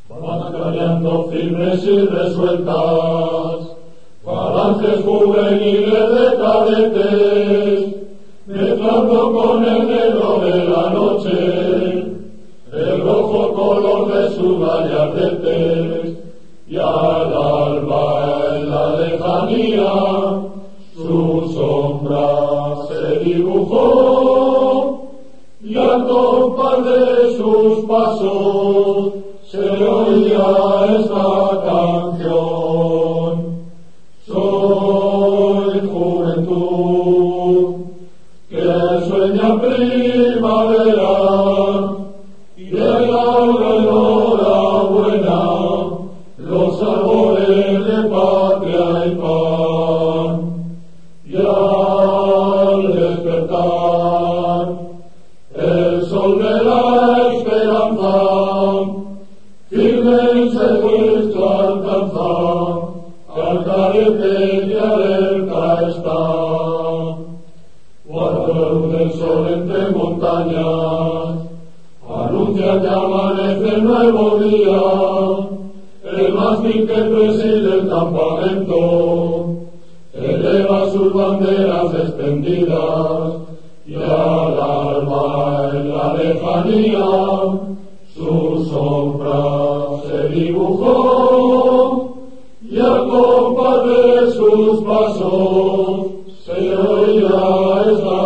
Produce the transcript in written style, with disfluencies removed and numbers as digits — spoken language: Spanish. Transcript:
Van caminando firmes y resueltas, falanges juveniles de cadetes, mezclando con el negro de la noche, el rojo color de sus gallardetes, y al alba en la lejanía, su sombra se dibujó, y al compás de sus pasos se oía esta canción. Soy juventud que sueña primavera y regala enhorabuena los sabores de patria y pan. Y al despertar el sol de la esperanza firme se vuestra alcanza, al carete y alerta está. Cuando la luz del sol entre montañas anuncia que amanece el nuevo día, el mástil que preside el campamento eleva sus banderas extendidas, y al alba en la lejanía su sombra se dibujó, y al compás de sus pasos se oía esta